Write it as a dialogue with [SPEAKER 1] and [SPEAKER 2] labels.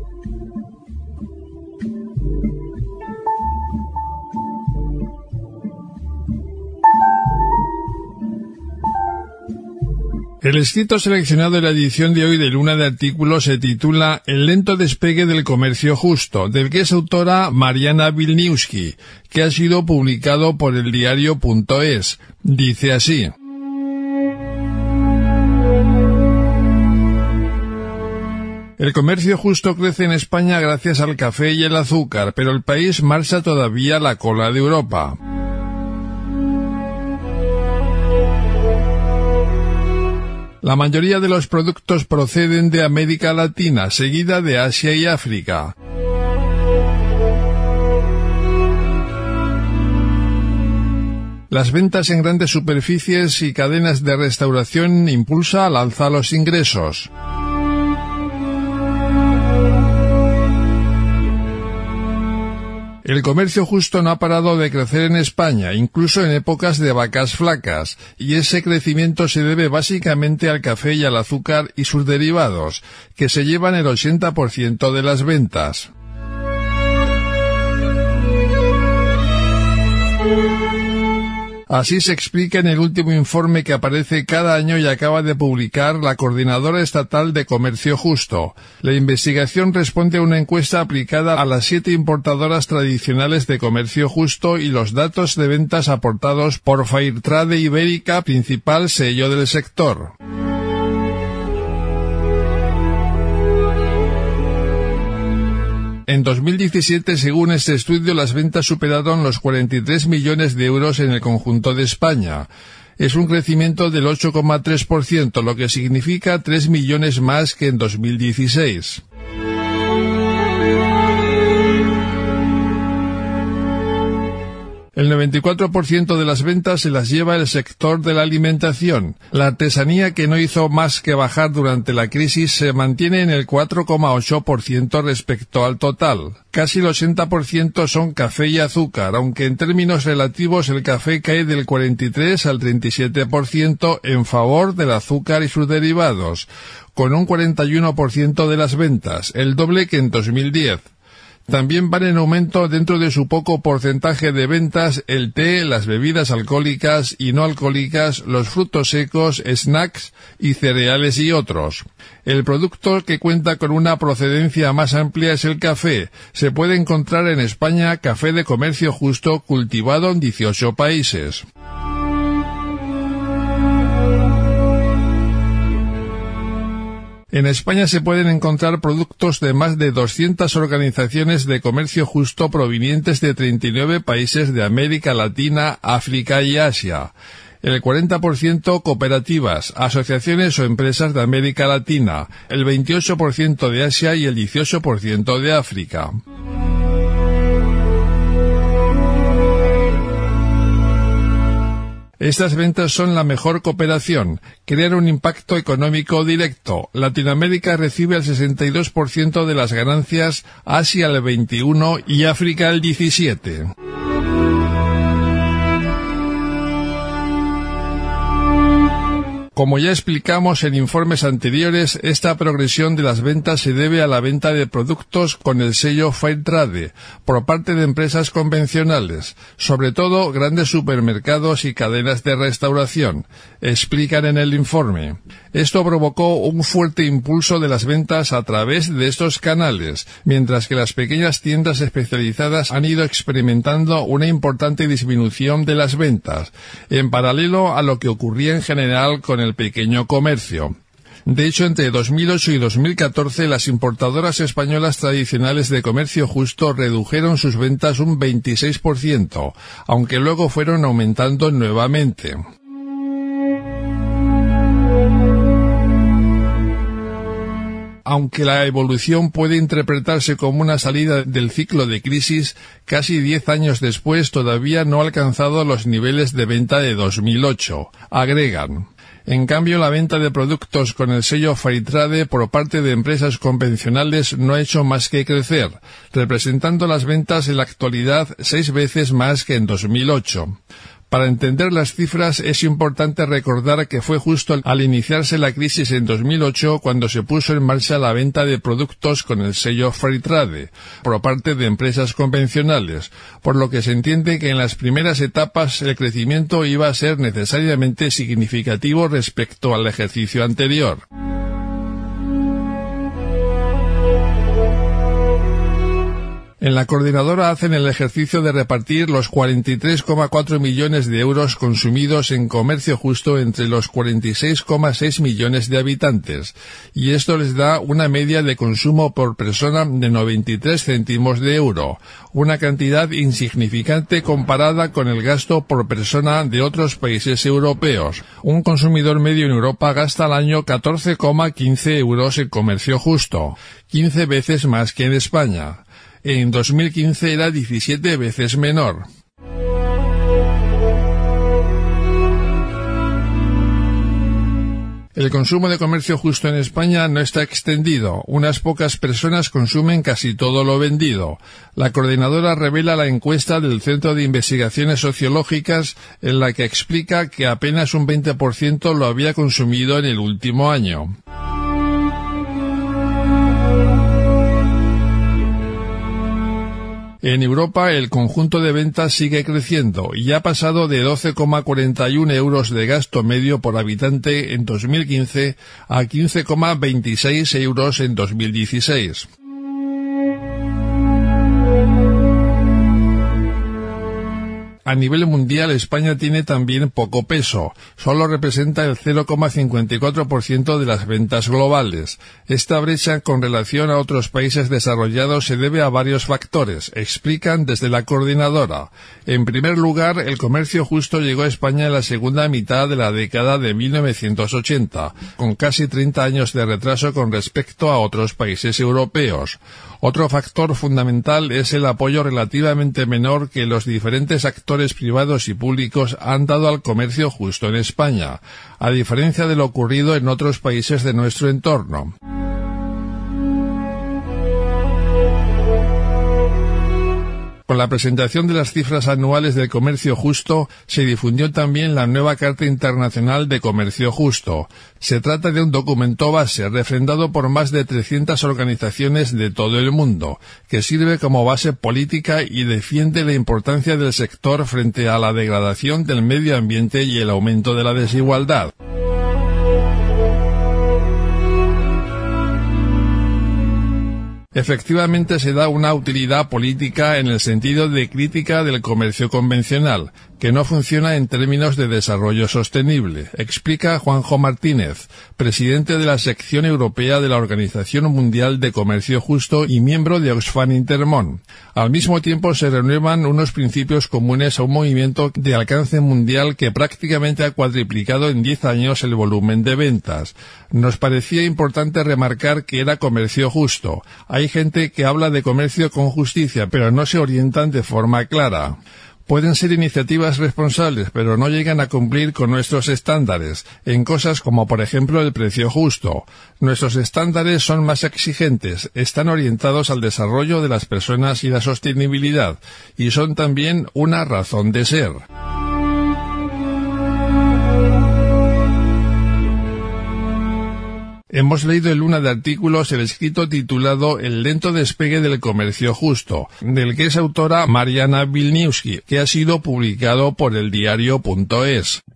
[SPEAKER 1] El escrito seleccionado de la edición de hoy de Luna de Artículos se titula El lento despegue del comercio justo, del que es autora Mariana Wilniewski, que ha sido publicado por el diario.es. Dice así: el comercio justo crece en España gracias al café y el azúcar, pero el país marcha todavía a la cola de Europa. La mayoría de los productos proceden de América Latina, seguida de Asia y África. Las ventas en grandes superficies y cadenas de restauración impulsa al alza los ingresos. El comercio justo no ha parado de crecer en España, incluso en épocas de vacas flacas, y ese crecimiento se debe básicamente al café y al azúcar y sus derivados, que se llevan el 80% de las ventas. Así se explica en el último informe que aparece cada año y acaba de publicar la Coordinadora Estatal de Comercio Justo. La investigación responde a una encuesta aplicada a las 7 importadoras tradicionales de comercio justo y los datos de ventas aportados por Fairtrade Ibérica, principal sello del sector. En 2017, según este estudio, las ventas superaron los 43 millones de euros en el conjunto de España. Es un crecimiento del 8,3%, lo que significa 3 millones más que en 2016. El 94% de las ventas se las lleva el sector de la alimentación. La artesanía, que no hizo más que bajar durante la crisis, se mantiene en el 4,8% respecto al total. Casi el 80% son café y azúcar, aunque en términos relativos el café cae del 43 al 37% en favor del azúcar y sus derivados, con un 41% de las ventas, el doble que en 2010. También van en aumento dentro de su poco porcentaje de ventas el té, las bebidas alcohólicas y no alcohólicas, los frutos secos, snacks y cereales y otros. El producto que cuenta con una procedencia más amplia es el café. Se puede encontrar en España café de comercio justo cultivado en 18 países. En España se pueden encontrar productos de más de 200 organizaciones de comercio justo provenientes de 39 países de América Latina, África y Asia. El 40% cooperativas, asociaciones o empresas de América Latina, el 28% de Asia y el 18% de África. Estas ventas son la mejor cooperación, crear un impacto económico directo. Latinoamérica recibe el 62% de las ganancias, Asia el 21% y África el 17%. Como ya explicamos en informes anteriores, esta progresión de las ventas se debe a la venta de productos con el sello Fairtrade por parte de empresas convencionales, sobre todo grandes supermercados y cadenas de restauración, explican en el informe. Esto provocó un fuerte impulso de las ventas a través de estos canales, mientras que las pequeñas tiendas especializadas han ido experimentando una importante disminución de las ventas, en paralelo a lo que ocurría en general con el pequeño comercio. De hecho, entre 2008 y 2014, las importadoras españolas tradicionales de comercio justo redujeron sus ventas un 26%, aunque luego fueron aumentando nuevamente. Aunque la evolución puede interpretarse como una salida del ciclo de crisis, casi 10 años después todavía no ha alcanzado los niveles de venta de 2008, agregan. En cambio, la venta de productos con el sello Fairtrade por parte de empresas convencionales no ha hecho más que crecer, representando las ventas en la actualidad 6 veces más que en 2008. Para entender las cifras es importante recordar que fue justo al iniciarse la crisis en 2008 cuando se puso en marcha la venta de productos con el sello Free Trade por parte de empresas convencionales, por lo que se entiende que en las primeras etapas el crecimiento iba a ser necesariamente significativo respecto al ejercicio anterior. En la coordinadora hacen el ejercicio de repartir los 43,4 millones de euros consumidos en comercio justo entre los 46,6 millones de habitantes, y esto les da una media de consumo por persona de 93 céntimos de euro, una cantidad insignificante comparada con el gasto por persona de otros países europeos. Un consumidor medio en Europa gasta al año 14,15 euros en comercio justo, 15 veces más que en España. En 2015 era 17 veces menor. El consumo de comercio justo en España no está extendido. Unas pocas personas consumen casi todo lo vendido. La coordinadora revela la encuesta del Centro de Investigaciones Sociológicas en la que explica que apenas un 20% lo había consumido en el último año. En Europa el conjunto de ventas sigue creciendo y ha pasado de 12,41 euros de gasto medio por habitante en 2015 a 15,26 euros en 2016. A nivel mundial, España tiene también poco peso. Solo representa el 0,54% de las ventas globales. Esta brecha con relación a otros países desarrollados se debe a varios factores, explican desde la coordinadora. En primer lugar, el comercio justo llegó a España en la segunda mitad de la década de 1980, con casi 30 años de retraso con respecto a otros países europeos. Otro factor fundamental es el apoyo relativamente menor que los diferentes actores privados y públicos han dado al comercio justo en España, a diferencia de lo ocurrido en otros países de nuestro entorno. Con la presentación de las cifras anuales del comercio justo, se difundió también la nueva Carta Internacional de Comercio Justo. Se trata de un documento base refrendado por más de 300 organizaciones de todo el mundo, que sirve como base política y defiende la importancia del sector frente a la degradación del medio ambiente y el aumento de la desigualdad. Efectivamente se da una utilidad política en el sentido de crítica del comercio convencional, que no funciona en términos de desarrollo sostenible, explica Juanjo Martínez, presidente de la sección europea de la Organización Mundial de Comercio Justo y miembro de Oxfam Intermón. Al mismo tiempo se renuevan unos principios comunes a un movimiento de alcance mundial que prácticamente ha cuadriplicado en 10 años el volumen de ventas. Nos parecía importante remarcar que era comercio justo. Hay gente que habla de comercio con justicia, pero no se orientan de forma clara. Pueden ser iniciativas responsables, pero no llegan a cumplir con nuestros estándares, en cosas como por ejemplo el precio justo. Nuestros estándares son más exigentes, están orientados al desarrollo de las personas y la sostenibilidad, y son también una razón de ser. Hemos leído en Luna de Artículos el escrito titulado El lento despegue del comercio justo, del que es autora Mariana Wilniewski, que ha sido publicado por eldiario.es.